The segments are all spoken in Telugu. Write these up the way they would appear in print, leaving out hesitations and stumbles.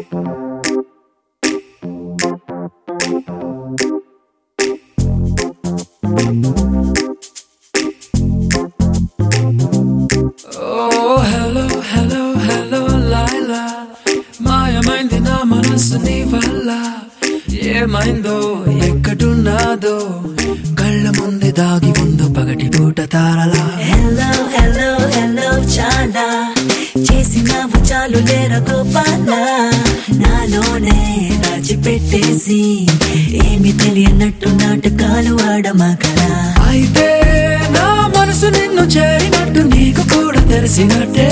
Oh, hello, hello, hello, Laila. మాయమైంది నా మనసు నీ వల్ల. ఏమైందో ఎక్కడున్నాదో కళ్ళ ముందే దాగి ఉందో పగటి పూట తారలా. హెల్లో హెల్లో హెల్లో చాలా చేసినావు చాలు లేరా గోపాల, నాలోనే దాచిపెట్టేసి ఏమి తెలియనట్టు నాటకాలు ఆడమగరా. అయితే నా మనసు నిన్ను చేరినట్టు నీకు కూడా తెలిసినట్టే,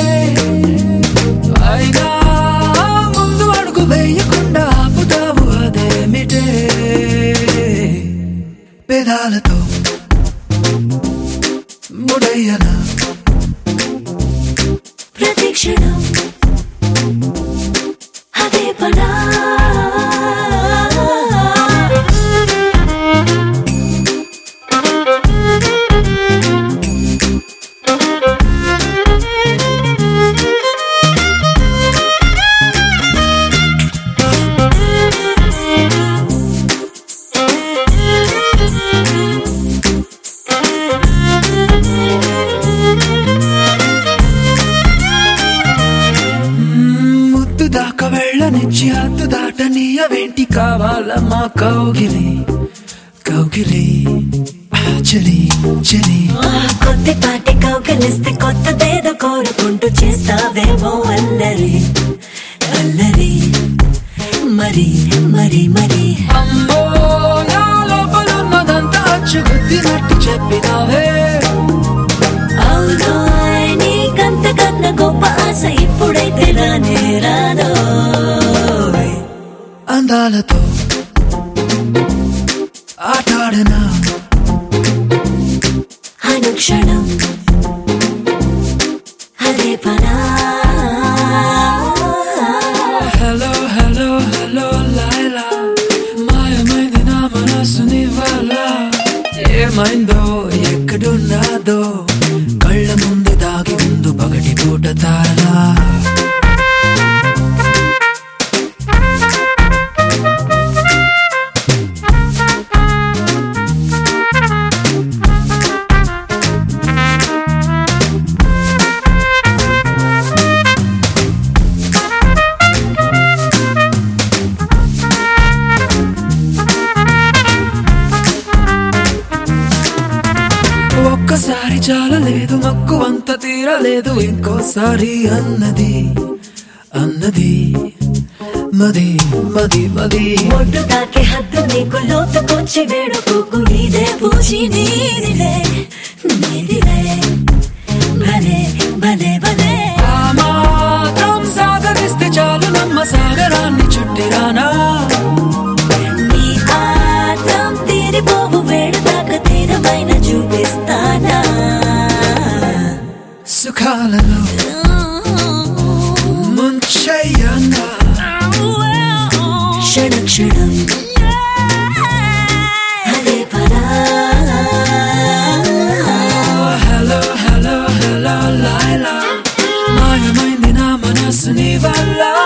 అయినా ముందు అడుగు వేయకుండా ఆపుతావు అదేమిటే. పెదాలతో ముడయ్యనా ప్రతిక్షణం అదే పనా. దాకా వెళ్ళనిచ్చి హద్దు దాటనీయవేంటి, కావాలా మా కౌగిలి కౌగిలి చలి చలి. కొద్దిపాటి కౌగిలిస్తే కొత్తదేదో కోరుకుంటూ చేస్తావేమో అల్లరి అల్లరి మరి మరి మరి. అమ్మో నా లోపల ఉన్నదంతా అచ్చుగుద్దినట్టు చెప్పినావే. అవును నీకంతకన్నా గొప్ప ఆశ ఇప్పుడైతే రానే రాదో. అందాలతో ఆటాడనా అనుక్షణం అదే పనా. హలో హలో హలో లైలా, మాయమైంది నా మనసు నీ వల్ల. ఏమైందో ఎక్కడున్నాదో కళ్ళ ముందు దాగి ఉందో పగటి పూట తారలా. ఒక్కసారి చాలలేదు, మక్కువంత తీరలేదు, ఇంకోసారి అన్నది అన్నది మది మది మది. ఒడ్డు తాకే హద్దు నీకు లోతుకొచ్చి వేడుకోకు, ఇదే పూజి నీదిలే నీదిలే భలే భలే భలే. ఆ మాత్రం సాగరిస్తే చాలు నమ్మ సాగరాన్ని చుట్టిరానా. నీ ఆత్రం తీరిపోవు వేడుదాకా తీరమైన చూపిస్తానా. సుఖాలలో ముంచయ్యనా క్షణ క్షణం అదే పనా. హలో హలో హలో లైలా, మాయమైంది నా మనసు నీ వల్ల.